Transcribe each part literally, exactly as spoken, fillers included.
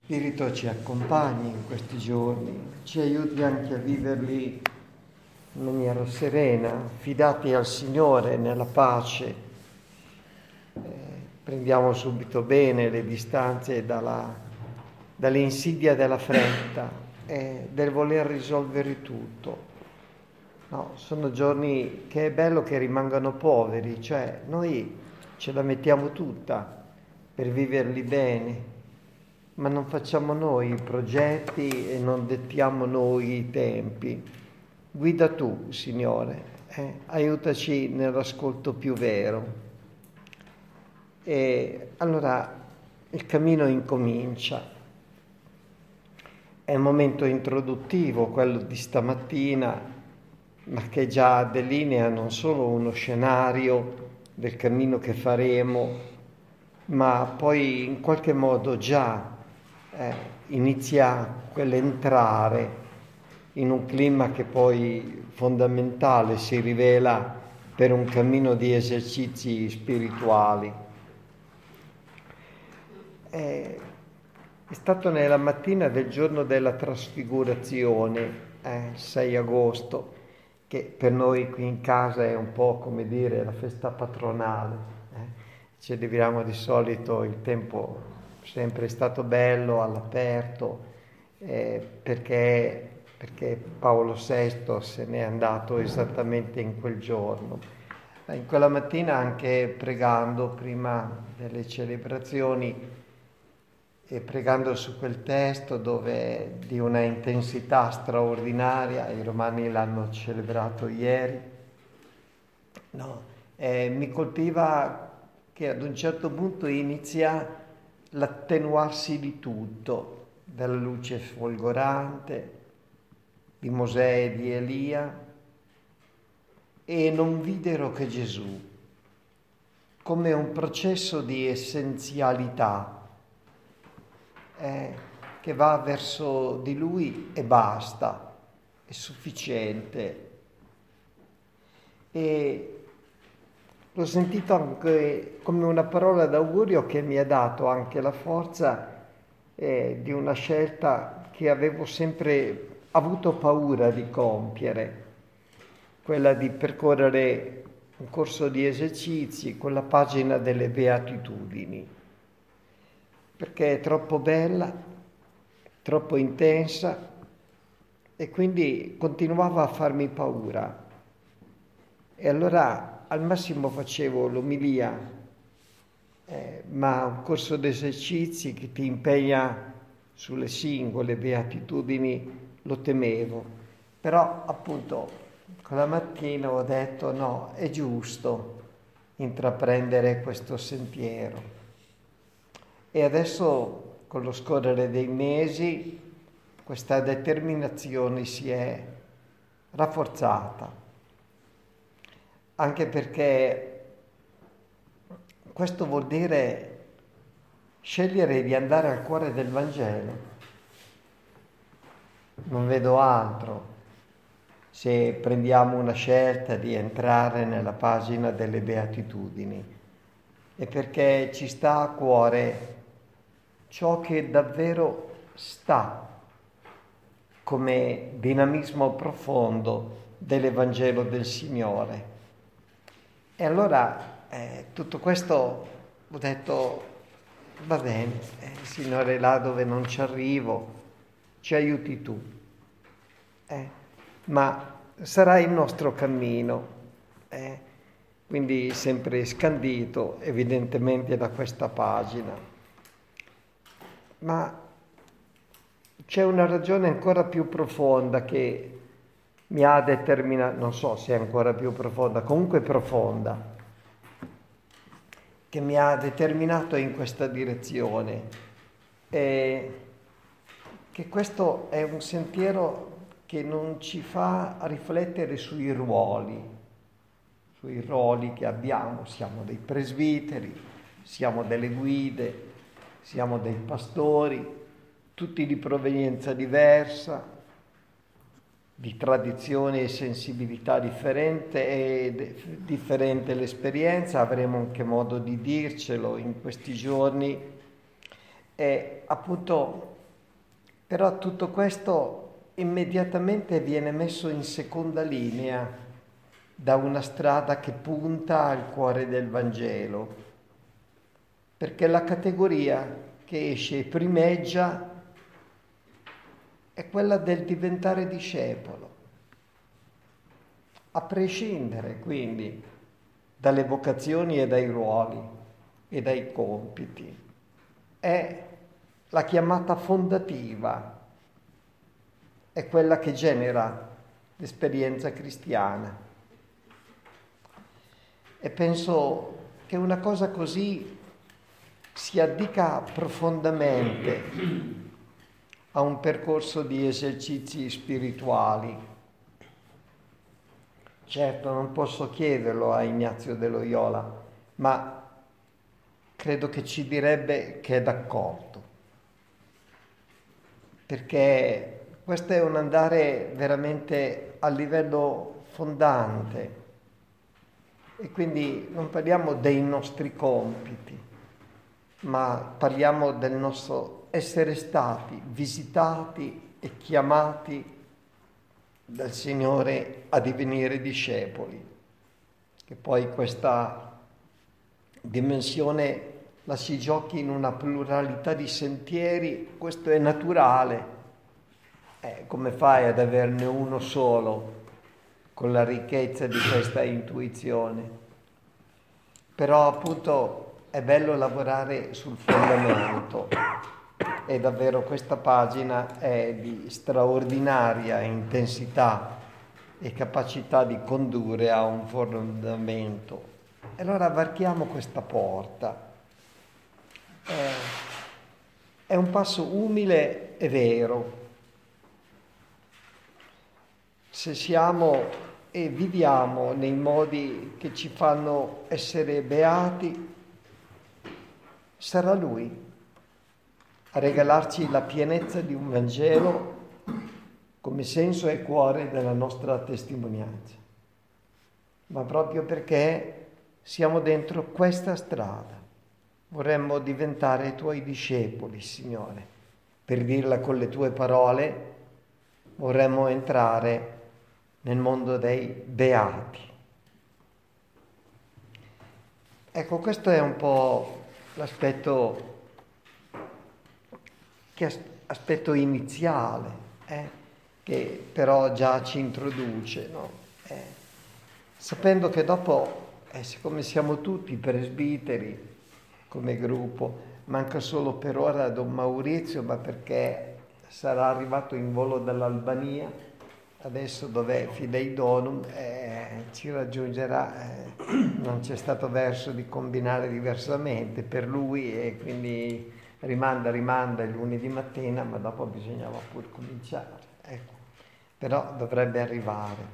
Spirito ci accompagni in questi giorni, ci aiuti anche a viverli in maniera serena, fidati al Signore nella pace. Eh, prendiamo subito bene le distanze dalla, dall'insidia della fretta e del voler risolvere tutto. No, sono giorni che è bello che rimangano poveri, cioè noi ce la mettiamo tutta per viverli bene, ma non facciamo noi i progetti e non dettiamo noi i tempi. Guida tu, Signore, eh? Aiutaci nell'ascolto più vero. E allora il cammino incomincia. È un momento introduttivo quello di stamattina, ma che già delinea non solo uno scenario del cammino che faremo, ma poi in qualche modo già eh, inizia quell'entrare in un clima che poi fondamentale si rivela per un cammino di esercizi spirituali. È, è stato nella mattina del giorno della trasfigurazione, eh, il sei agosto, che per noi qui in casa è un po' come dire la festa patronale. Eh. Celebriamo di solito il tempo sempre stato bello, all'aperto, eh, perché, perché Paolo sesto se n'è andato esattamente in quel giorno. In quella mattina anche pregando prima delle celebrazioni e pregando su quel testo dove di una intensità straordinaria, i romani l'hanno celebrato ieri, no, eh, mi colpiva che ad un certo punto inizia l'attenuarsi di tutto, dalla luce folgorante di Mosè e di Elia, e non videro che Gesù, come un processo di essenzialità eh, che va verso di lui e basta, è sufficiente. E l'ho sentito anche come una parola d'augurio che mi ha dato anche la forza eh, di una scelta che avevo sempre avuto paura di compiere, quella di percorrere un corso di esercizi con la pagina delle beatitudini, perché è troppo bella, troppo intensa e quindi continuava a farmi paura. E allora al massimo facevo l'omilia, eh, ma un corso di esercizi che ti impegna sulle singole beatitudini lo temevo. Però appunto quella mattina ho detto no, è giusto intraprendere questo sentiero. E adesso con lo scorrere dei mesi questa determinazione si è rafforzata, anche perché questo vuol dire scegliere di andare al cuore del Vangelo. Non vedo altro se prendiamo una scelta di entrare nella pagina delle beatitudini, e perché ci sta a cuore ciò che davvero sta come dinamismo profondo dell'Evangelo del Signore. E allora eh, tutto questo ho detto va bene, eh, Signore, là dove non ci arrivo ci aiuti tu, eh, ma sarà il nostro cammino, eh, quindi sempre scandito evidentemente da questa pagina. Ma c'è una ragione ancora più profonda che mi ha determinato, non so se è ancora più profonda, comunque profonda, che mi ha determinato in questa direzione, e che questo è un sentiero che non ci fa riflettere sui ruoli, sui ruoli che abbiamo, siamo dei presbiteri, siamo delle guide, siamo dei pastori, tutti di provenienza diversa, di tradizioni e sensibilità differente e de- differente l'esperienza, avremo anche modo di dircelo in questi giorni. E appunto Però tutto questo immediatamente viene messo in seconda linea da una strada che punta al cuore del Vangelo, perché la categoria che esce e primeggia è quella del diventare discepolo, a prescindere quindi dalle vocazioni e dai ruoli e dai compiti. È la chiamata fondativa, è quella che genera l'esperienza cristiana. E penso che una cosa così si addica profondamente a un percorso di esercizi spirituali. Certo, non posso chiederlo a Ignazio de Loyola, ma credo che ci direbbe che è d'accordo, perché questo è un andare veramente a livello fondante e quindi non parliamo dei nostri compiti, ma parliamo del nostro essere stati visitati e chiamati dal Signore a divenire discepoli, che poi questa dimensione la si giochi in una pluralità di sentieri, questo è naturale. Eh, come fai ad averne uno solo con la ricchezza di questa intuizione? Però appunto è bello lavorare sul fondamento e davvero questa pagina è di straordinaria intensità e capacità di condurre a un fondamento. E allora varchiamo questa porta. Eh, è un passo umile e vero. Se siamo e viviamo nei modi che ci fanno essere beati, sarà Lui a regalarci la pienezza di un Vangelo come senso e cuore della nostra testimonianza. Ma proprio perché siamo dentro questa strada, vorremmo diventare Tuoi discepoli, Signore. Per dirla con le Tue parole, vorremmo entrare nel mondo dei beati. Ecco, questo è un po' l'aspetto che aspetto iniziale, eh, che però già ci introduce, no? Eh, sapendo che dopo, eh, siccome siamo tutti presbiteri come gruppo, manca solo per ora Don Maurizio, ma perché sarà arrivato in volo dall'Albania, adesso dov'è Fidei Donum, eh, ci raggiungerà, eh, non c'è stato verso di combinare diversamente per lui e quindi rimanda, rimanda il lunedì mattina, ma dopo bisognava pur cominciare, ecco. Però dovrebbe arrivare.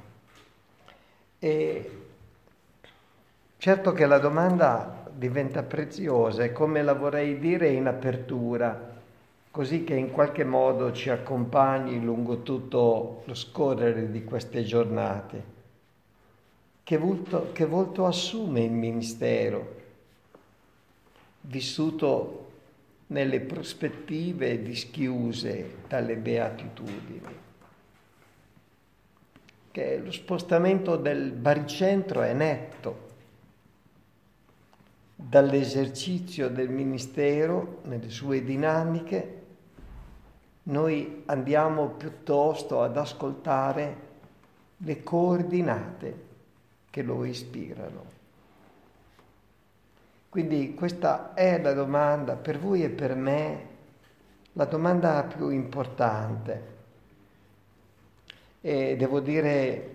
E certo che la domanda diventa preziosa, è come la vorrei dire in apertura, così che in qualche modo ci accompagni lungo tutto lo scorrere di queste giornate. Che volto, che volto assume il ministero, vissuto nelle prospettive dischiuse dalle beatitudini? Che lo spostamento del baricentro è netto. Dall'esercizio del ministero, nelle sue dinamiche, noi andiamo piuttosto ad ascoltare le coordinate che lo ispirano. Quindi questa è la domanda, per voi e per me, la domanda più importante. E devo dire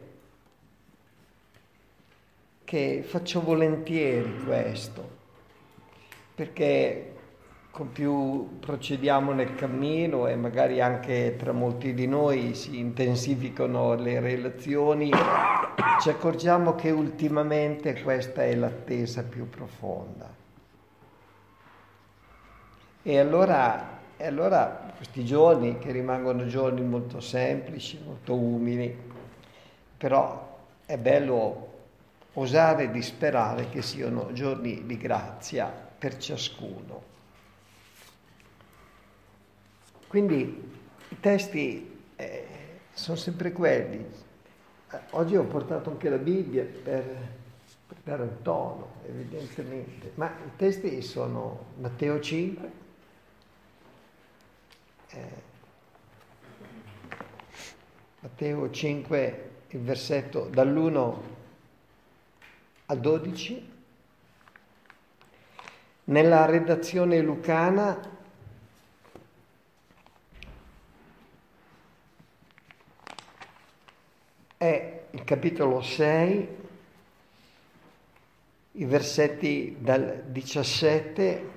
che faccio volentieri questo, perché con più procediamo nel cammino e magari anche tra molti di noi si intensificano le relazioni, ci accorgiamo che ultimamente questa è l'attesa più profonda. E allora, e allora questi giorni, che rimangono giorni molto semplici, molto umili, però è bello osare di sperare che siano giorni di grazia per ciascuno. Quindi i testi eh, sono sempre quelli. Eh, oggi ho portato anche la Bibbia per, per dare un tono, evidentemente, ma i testi sono Matteo cinque, eh, Matteo cinque, il versetto dall'uno al dodici. Nella redazione lucana è il capitolo sei, i versetti dal diciassette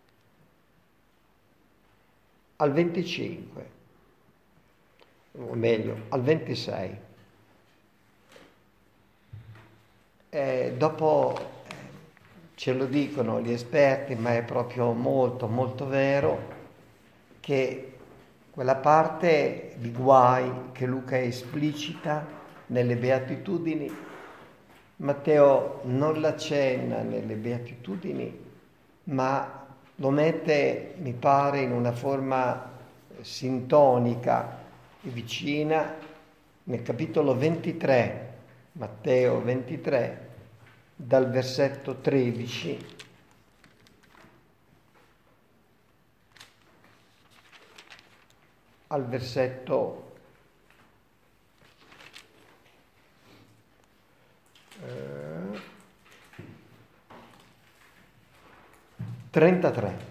al venticinque, o meglio, al ventisei. Eh, dopo eh, ce lo dicono gli esperti, ma è proprio molto, molto vero, che quella parte di guai che Luca esplicita nelle Beatitudini, Matteo non l'accenna nelle Beatitudini, ma lo mette, mi pare, in una forma sintonica e vicina nel capitolo ventitré, Matteo ventitré, dal versetto tredici al versetto eh, trentatré.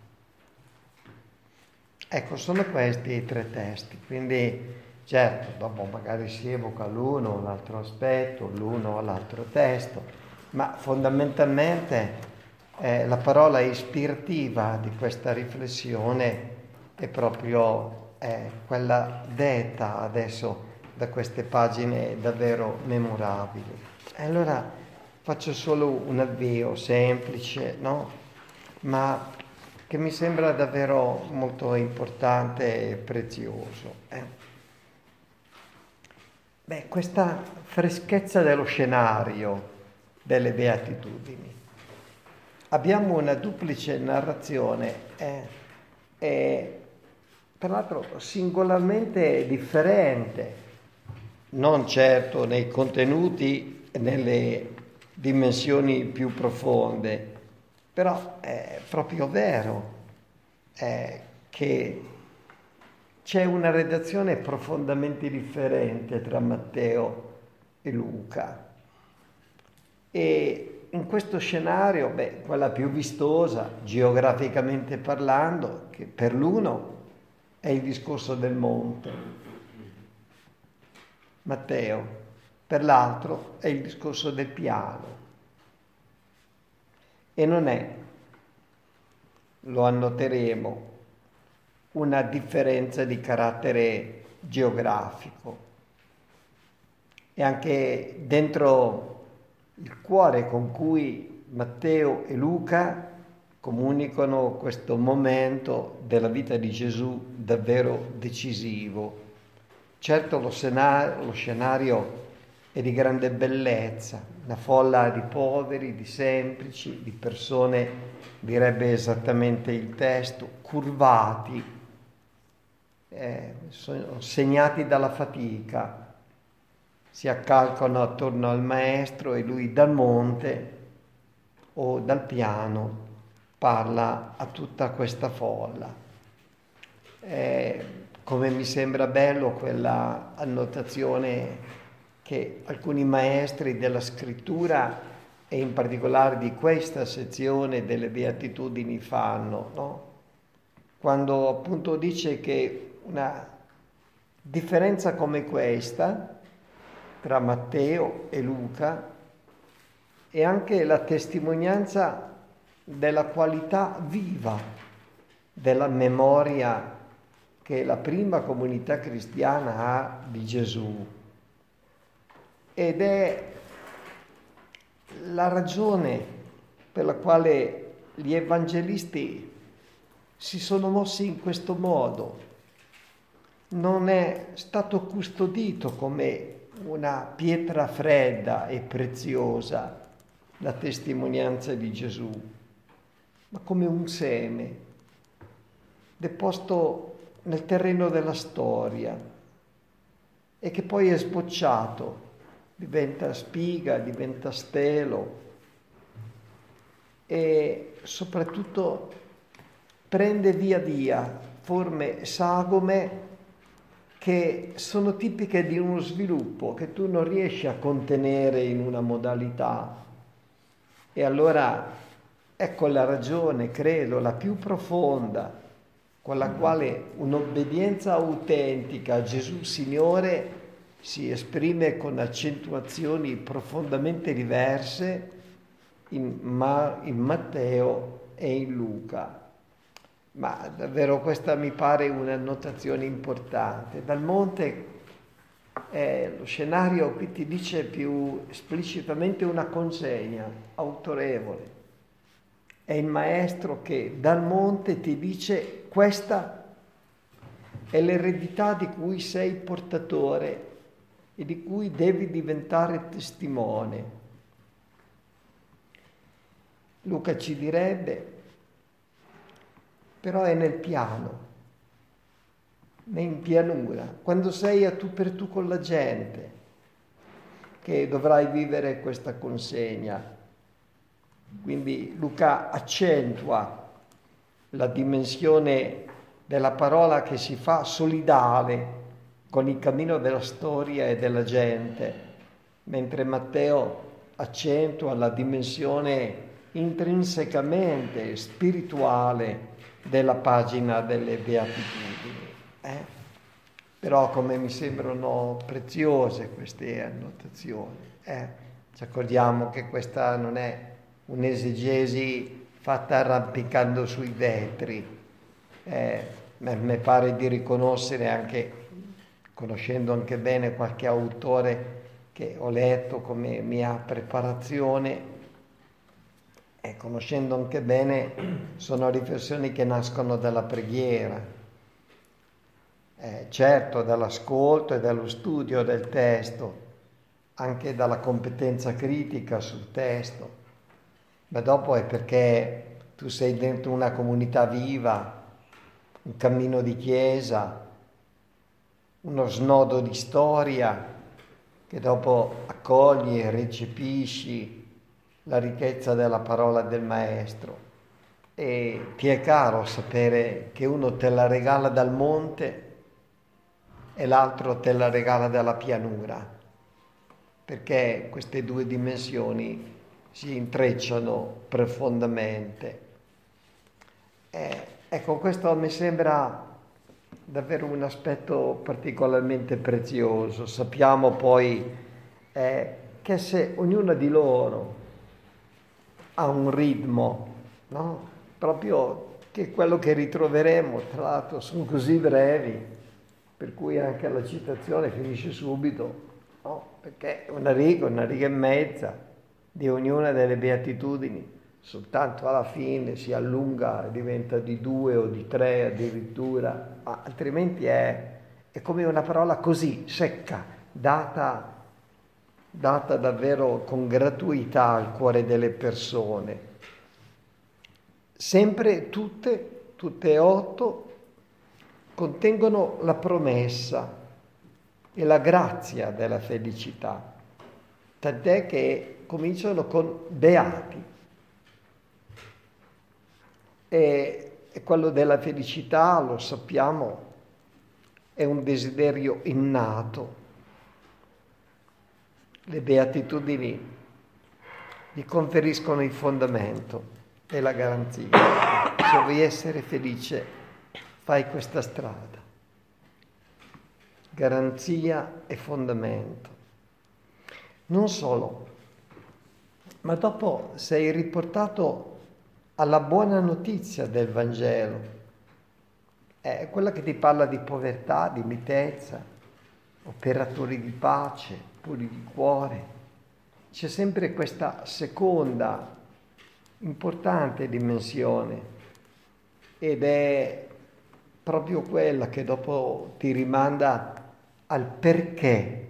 Ecco, sono questi i tre testi, quindi certo, dopo magari si evoca l'uno o l'altro aspetto, l'uno o l'altro testo, ma fondamentalmente eh, la parola ispirativa di questa riflessione è proprio eh, quella detta adesso da queste pagine davvero memorabili. E allora faccio solo un avvio semplice, no? Ma che mi sembra davvero molto importante e prezioso. Eh? Beh, questa freschezza dello scenario delle Beatitudini. Abbiamo una duplice narrazione, eh, eh, tra l'altro singolarmente differente, non certo nei contenuti e nelle dimensioni più profonde, però è proprio vero eh, che c'è una redazione profondamente differente tra Matteo e Luca. E in questo scenario, beh, quella più vistosa, geograficamente parlando, che per l'uno è il discorso del monte, Matteo, per l'altro è il discorso del piano. E non è, lo annoteremo, una differenza di carattere geografico. E anche dentro il cuore con cui Matteo e Luca comunicano questo momento della vita di Gesù davvero decisivo. Certo lo scenario, lo scenario è di grande bellezza, una folla di poveri, di semplici, di persone, direbbe esattamente il testo, curvati, eh, sono segnati dalla fatica, si accalcano attorno al maestro e lui dal monte o dal piano parla a tutta questa folla. Eh, come mi sembra bello quella annotazione che alcuni maestri della scrittura e in particolare di questa sezione delle Beatitudini fanno, no? Quando appunto dice che una differenza come questa tra Matteo e Luca è anche la testimonianza della qualità viva della memoria che la prima comunità cristiana ha di Gesù. Ed è la ragione per la quale gli evangelisti si sono mossi in questo modo. Non è stato custodito come una pietra fredda e preziosa la testimonianza di Gesù, ma come un seme deposto nel terreno della storia e che poi è sbocciato, diventa spiga, diventa stelo e soprattutto prende via via forme sagome che sono tipiche di uno sviluppo che tu non riesci a contenere in una modalità. E allora ecco la ragione, credo, la più profonda, con la quale un'obbedienza autentica a Gesù Signore si esprime con accentuazioni profondamente diverse in, Ma- in Matteo e in Luca. Ma davvero questa mi pare una notazione importante. Dal monte è lo scenario qui ti dice più esplicitamente una consegna autorevole. È il maestro che dal monte ti dice: questa è l'eredità di cui sei portatore e di cui devi diventare testimone. Luca ci direbbe: però è nel piano, in pianura, quando sei a tu per tu con la gente, che dovrai vivere questa consegna. Quindi Luca accentua la dimensione della parola che si fa solidale con il cammino della storia e della gente, mentre Matteo accentua la dimensione intrinsecamente spirituale della pagina delle beatitudini. Eh? Però come mi sembrano preziose queste annotazioni. Eh? Ci accorgiamo che questa non è un'esegesi fatta arrampicando sui vetri. Eh, mi pare di riconoscere anche, conoscendo anche bene qualche autore che ho letto come mia preparazione, e conoscendo anche bene, sono riflessioni che nascono dalla preghiera, eh, certo dall'ascolto e dallo studio del testo, anche dalla competenza critica sul testo, ma dopo è perché tu sei dentro una comunità viva, un cammino di chiesa, uno snodo di storia che dopo accogli e recepisci la ricchezza della parola del maestro, e ti è caro sapere che uno te la regala dal monte e l'altro te la regala dalla pianura, perché queste due dimensioni si intrecciano profondamente. Eh, ecco, questo mi sembra davvero un aspetto particolarmente prezioso. Sappiamo poi eh, che se ognuna di loro ha un ritmo, no? Proprio che quello che ritroveremo, tra l'altro sono così brevi, per cui anche la citazione finisce subito, no? Perché una riga, una riga e mezza di ognuna delle beatitudini, soltanto alla fine si allunga, diventa di due o di tre addirittura, ma altrimenti è, è come una parola così, secca, data, data davvero con gratuità al cuore delle persone. Sempre tutte, tutte e otto, contengono la promessa e la grazia della felicità, tant'è che cominciano con beati. E, e quello della felicità, lo sappiamo, è un desiderio innato. Le beatitudini gli conferiscono il fondamento e la garanzia. Se vuoi essere felice, fai questa strada. Garanzia e fondamento. Non solo, ma dopo sei riportato alla buona notizia del Vangelo. È quella che ti parla di povertà, di mitezza, operatori di pace, puri di cuore. C'è sempre questa seconda importante dimensione ed è proprio quella che dopo ti rimanda al perché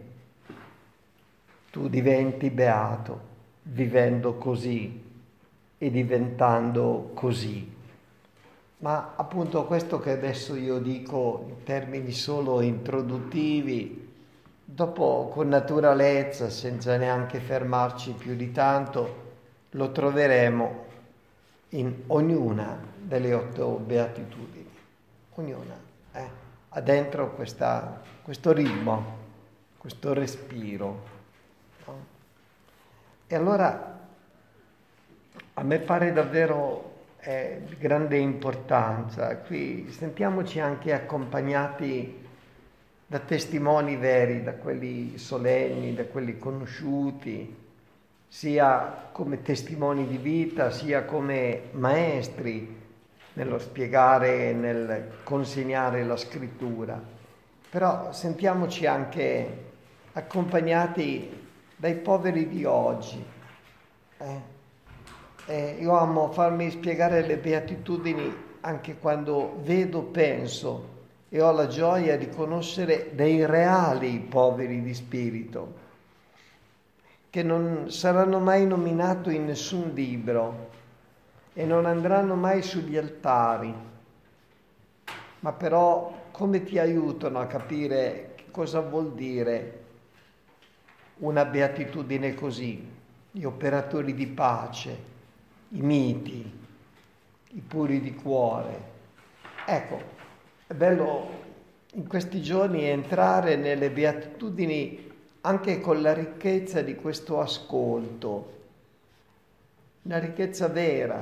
tu diventi beato vivendo così e diventando così. Ma appunto questo che adesso io dico in termini solo introduttivi, dopo con naturalezza, senza neanche fermarci più di tanto, lo troveremo in ognuna delle otto beatitudini. Ognuna eh, ha dentro questa, questo ritmo, questo respiro. No? E allora a me pare davvero eh, di grande importanza. Qui sentiamoci anche accompagnati da testimoni veri, da quelli solenni, da quelli conosciuti, sia come testimoni di vita, sia come maestri nello spiegare, nel consegnare la scrittura. Però sentiamoci anche accompagnati dai poveri di oggi. Eh? Eh, io amo farmi spiegare le beatitudini anche quando vedo, penso e ho la gioia di conoscere dei reali poveri di spirito, che non saranno mai nominati in nessun libro e non andranno mai sugli altari, ma però come ti aiutano a capire che cosa vuol dire una beatitudine così, gli operatori di pace, i miti, i puri di cuore. Ecco, è bello in questi giorni entrare nelle beatitudini anche con la ricchezza di questo ascolto, una ricchezza vera,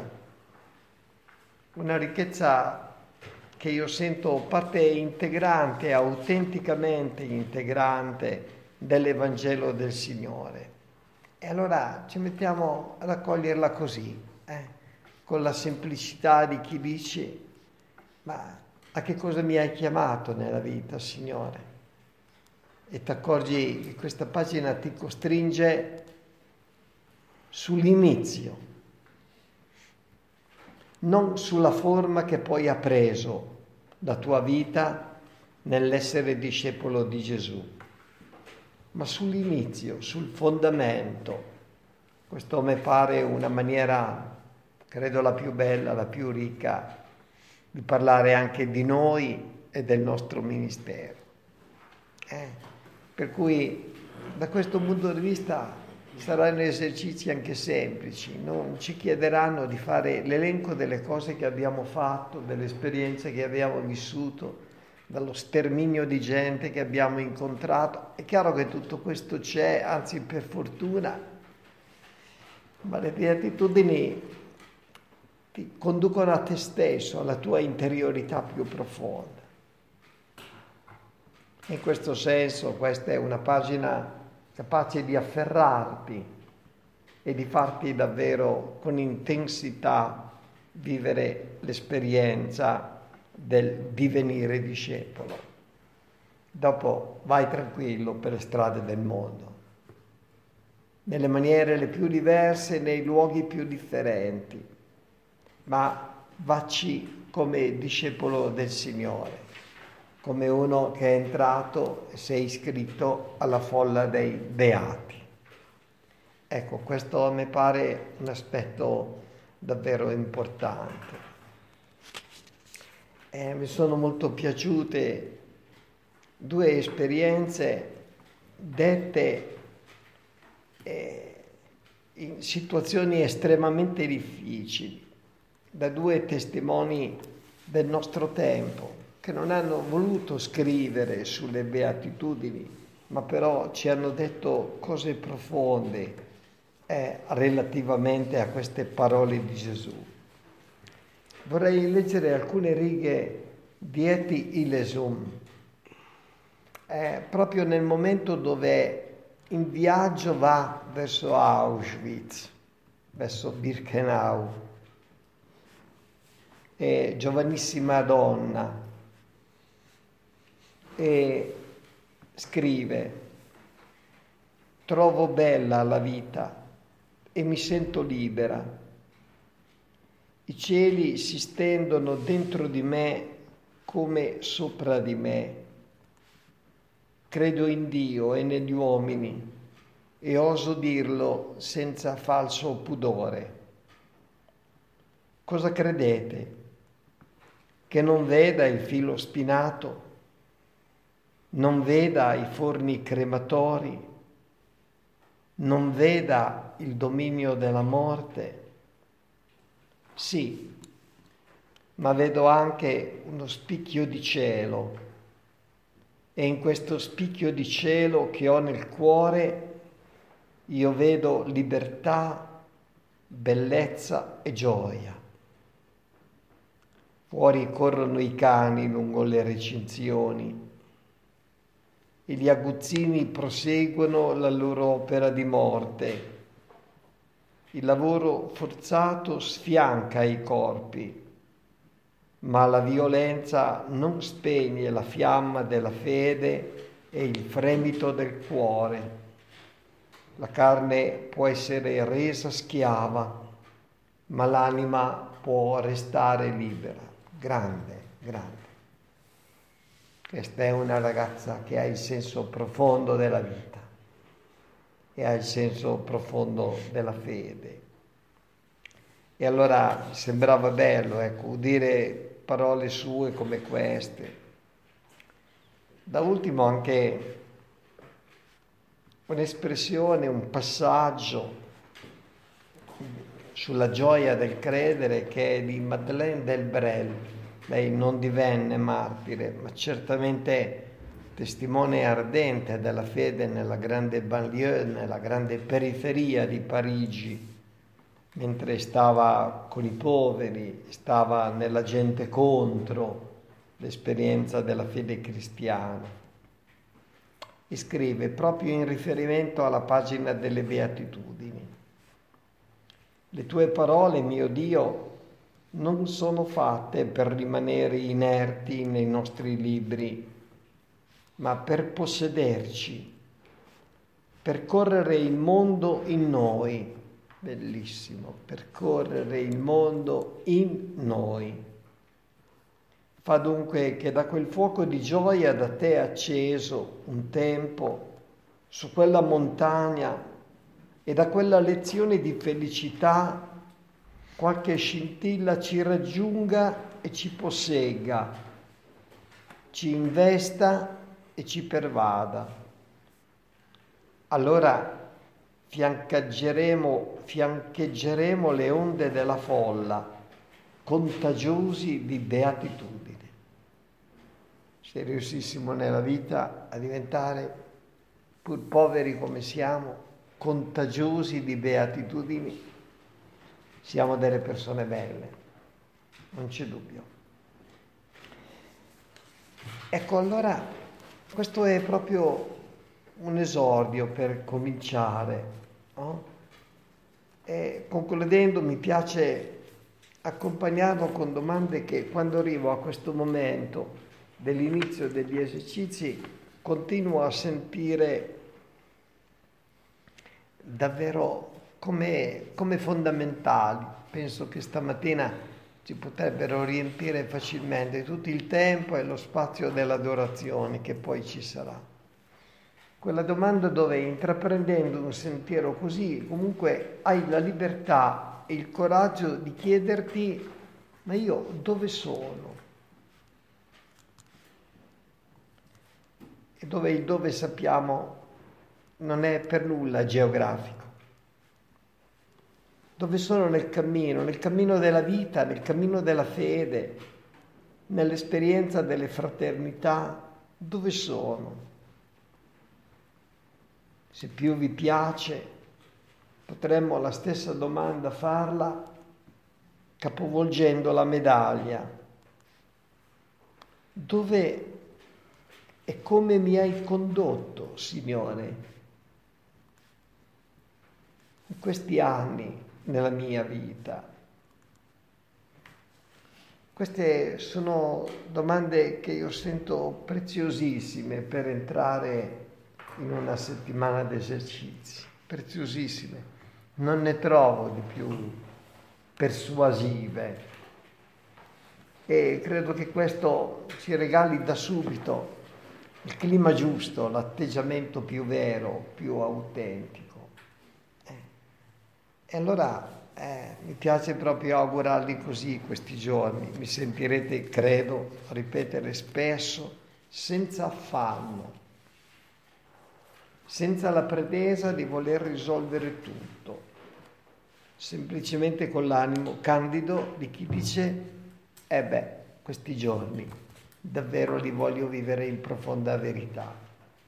una ricchezza che io sento parte integrante, autenticamente integrante dell'Evangelo del Signore. E allora ci mettiamo ad accoglierla così, eh? Con la semplicità di chi dice: ma a che cosa mi hai chiamato nella vita, Signore? E ti accorgi che questa pagina ti costringe sull'inizio, non sulla forma che poi ha preso la tua vita nell'essere discepolo di Gesù, ma sull'inizio, sul fondamento. Questo mi pare una maniera, credo la più bella, la più ricca, di parlare anche di noi e del nostro ministero. Eh? Per cui da questo punto di vista saranno esercizi anche semplici, non ci chiederanno di fare l'elenco delle cose che abbiamo fatto, delle esperienze che abbiamo vissuto, dallo sterminio di gente che abbiamo incontrato. È chiaro che tutto questo c'è, anzi per fortuna, ma le beatitudini ti conducono a te stesso, alla tua interiorità più profonda. In questo senso questa è una pagina capace di afferrarti e di farti davvero con intensità vivere l'esperienza del divenire discepolo. Dopo vai tranquillo per le strade del mondo, nelle maniere le più diverse, nei luoghi più differenti, ma vacci come discepolo del Signore, come uno che è entrato e si è iscritto alla folla dei beati. Ecco, questo mi pare un aspetto davvero importante. Eh, mi sono molto piaciute due esperienze dette eh, in situazioni estremamente difficili, da due testimoni del nostro tempo, che non hanno voluto scrivere sulle beatitudini, ma però ci hanno detto cose profonde eh, relativamente a queste parole di Gesù. Vorrei leggere alcune righe di Eti Ilesum, eh, proprio nel momento dove in viaggio va verso Auschwitz, verso Birkenau, è giovanissima donna, e scrive: trovo bella la vita e mi sento libera. I cieli si stendono dentro di me come sopra di me. Credo in Dio e negli uomini e oso dirlo senza falso pudore. Cosa credete? che non veda il filo spinato, non veda i forni crematori, non veda il dominio della morte. Sì, ma vedo anche uno spicchio di cielo, e in questo spicchio di cielo che ho nel cuore io vedo libertà, bellezza e gioia. Fuori corrono i cani lungo le recinzioni e gli aguzzini proseguono la loro opera di morte. Il lavoro forzato sfianca i corpi, ma la violenza non spegne la fiamma della fede e il fremito del cuore. La carne può essere resa schiava, ma l'anima può restare libera. Grande, grande. Questa è una ragazza che ha il senso profondo della vita e ha il senso profondo della fede. E allora sembrava bello, ecco, udire parole sue come queste. Da ultimo anche un'espressione, un passaggio sulla gioia del credere che è di Madeleine Delbrel. Lei non divenne martire, ma certamente testimone ardente della fede nella grande banlieue, nella grande periferia di Parigi, mentre stava con i poveri, stava nella gente contro l'esperienza della fede cristiana. E scrive proprio in riferimento alla pagina delle Beatitudini: le tue parole, mio Dio, non sono fatte per rimanere inerti nei nostri libri, ma per possederci, per correre il mondo in noi. Bellissimo, percorrere il mondo in noi. Fa dunque che da quel fuoco di gioia da te acceso un tempo su quella montagna e da quella lezione di felicità qualche scintilla ci raggiunga e ci possegga, ci investa e ci pervada. Allora fiancheggeremo, fiancheggeremo le onde della folla, contagiosi di beatitudine. Se riuscissimo nella vita a diventare, pur poveri come siamo, contagiosi di beatitudini, siamo delle persone belle, non c'è dubbio. Ecco, allora questo è proprio un esordio per cominciare, no? E concludendo mi piace accompagnarlo con domande che quando arrivo a questo momento dell'inizio degli esercizi continuo a sentire davvero come, come fondamentali. Penso che stamattina ci potrebbero riempire facilmente tutto il tempo e lo spazio dell'adorazione che poi ci sarà. Quella domanda dove, intraprendendo un sentiero così, comunque hai la libertà e il coraggio di chiederti: ma io dove sono? E dove il dove sappiamo non è per nulla geografico. Dove sono nel cammino, nel cammino della vita, nel cammino della fede, nell'esperienza delle fraternità, dove sono? Se più vi piace, potremmo la stessa domanda farla capovolgendo la medaglia. Dove e come mi hai condotto, Signore, in questi anni nella mia vita? Queste sono domande che io sento preziosissime per entrare in una settimana di esercizi, preziosissime. Non ne trovo di più persuasive e credo che questo ci regali da subito il clima giusto, l'atteggiamento più vero, più autentico. E allora eh, mi piace proprio augurarli così questi giorni. Mi sentirete, credo, ripetere spesso, senza affanno, senza la pretesa di voler risolvere tutto, semplicemente con l'animo candido di chi dice, eh beh, questi giorni davvero li voglio vivere in profonda verità.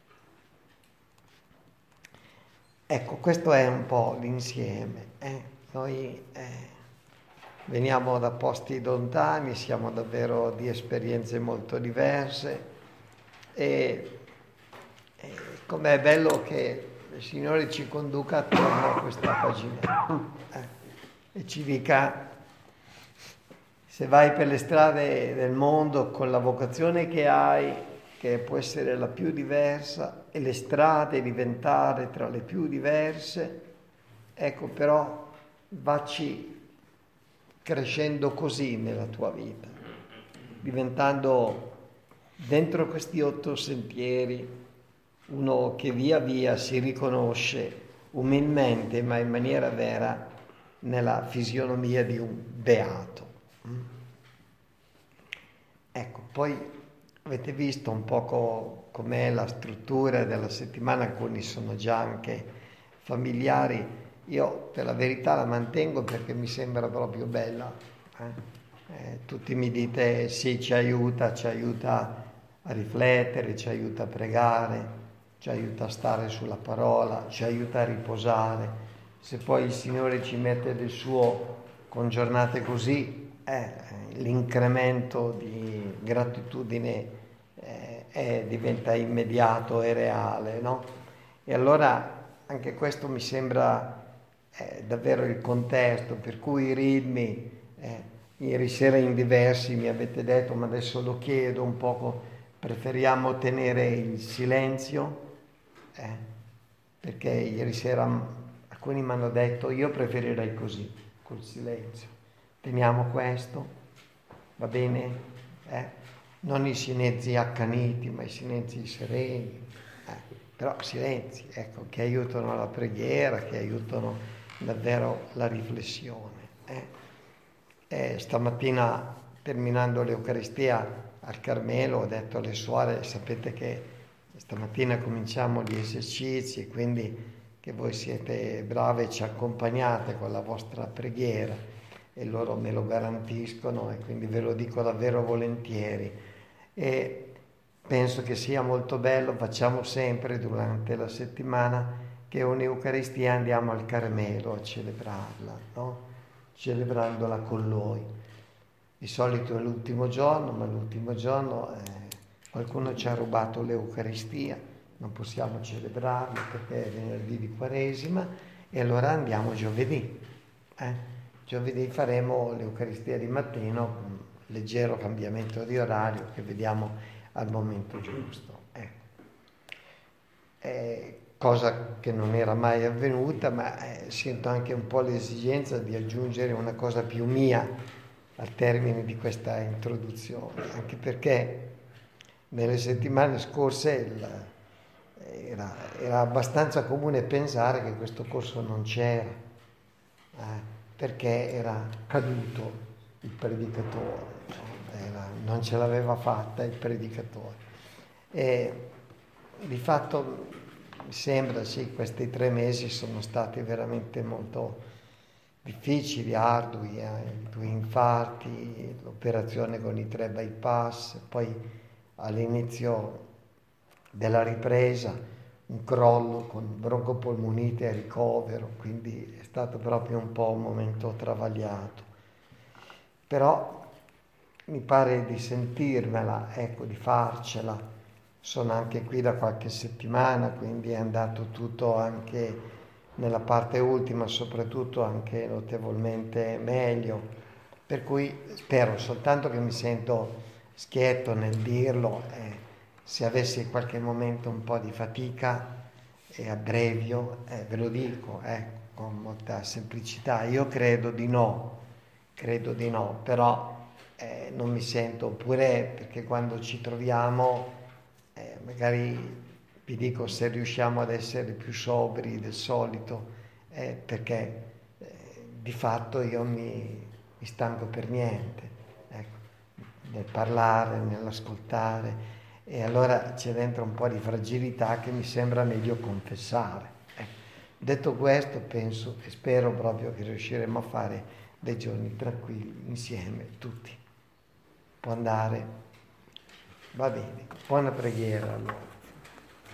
Ecco, questo è un po' l'insieme. Eh? Noi eh, veniamo da posti lontani, siamo davvero di esperienze molto diverse e, e com'è bello che il Signore ci conduca attorno a questa pagina eh, e ci dica: se vai per le strade del mondo con la vocazione che hai, che può essere la più diversa, e le strade diventare tra le più diverse, ecco, però vacci crescendo così nella tua vita, diventando dentro questi otto sentieri uno che via via si riconosce umilmente ma in maniera vera nella fisionomia di un beato. Ecco, poi avete visto un poco com'è la struttura della settimana, alcuni sono già anche familiari. Io per la verità la mantengo perché mi sembra proprio bella. Eh? Eh, tutti mi dite sì, ci aiuta, ci aiuta a riflettere, ci aiuta a pregare, ci aiuta a stare sulla parola, ci aiuta a riposare. Se poi il Signore ci mette del suo con giornate così, eh, l'incremento di gratitudine eh, è, diventa immediato e reale, no? E allora anche questo mi sembra eh, davvero il contesto, per cui i ritmi, eh, ieri sera in diversi mi avete detto, ma adesso lo chiedo un poco, preferiamo tenere il silenzio, eh, perché ieri sera alcuni mi hanno detto io preferirei così, col silenzio. Teniamo questo, va bene? Eh? Non i silenzi accaniti, ma i silenzi sereni. Eh? Però silenzi, ecco, che aiutano la preghiera, che aiutano davvero la riflessione. Eh? Eh, stamattina, terminando l'Eucaristia al Carmelo, ho detto alle suore, sapete che stamattina cominciamo gli esercizi, quindi che voi siete brave e ci accompagnate con la vostra preghiera, e loro me lo garantiscono e quindi ve lo dico davvero volentieri. E penso che sia molto bello, facciamo sempre durante la settimana che un'Eucaristia andiamo al Carmelo a celebrarla, no? Celebrandola con lui. Di solito è l'ultimo giorno, ma l'ultimo giorno eh, qualcuno ci ha rubato l'Eucaristia, non possiamo celebrarla perché è venerdì di Quaresima, e allora andiamo giovedì. Eh? Giovedì faremo l'Eucaristia di mattino con leggero cambiamento di orario che vediamo al momento giusto. Ecco. Eh, cosa che non era mai avvenuta, ma eh, sento anche un po' l'esigenza di aggiungere una cosa più mia al termine di questa introduzione, anche perché nelle settimane scorse il, era, era abbastanza comune pensare che questo corso non c'era, eh, perché era caduto il predicatore, no? Era, non ce l'aveva fatta il predicatore. E di fatto mi sembra, sì, questi tre mesi sono stati veramente molto difficili, ardui, eh? Due infarti, l'operazione con i tre bypass, poi all'inizio della ripresa un crollo con broncopolmonite e ricovero, quindi è stato proprio un po' un momento travagliato. Però mi pare di sentirmela, ecco, di farcela. Sono anche qui da qualche settimana, quindi è andato tutto anche nella parte ultima, soprattutto anche notevolmente meglio. Per cui spero soltanto che mi sento schietto nel dirlo, eh, se avessi qualche momento un po' di fatica e abbrevio, eh, ve lo dico, eh, con molta semplicità. Io credo di no, credo di no, però eh, non mi sento, oppure perché quando ci troviamo, eh, magari vi dico, se riusciamo ad essere più sobri del solito, eh, perché eh, di fatto io mi, mi stanco per niente, ecco, nel parlare, nell'ascoltare, e allora c'è dentro un po' di fragilità che mi sembra meglio confessare. Ecco. Detto questo, penso e spero proprio che riusciremo a fare dei giorni tranquilli insieme tutti. Può andare? Va bene, buona preghiera allora.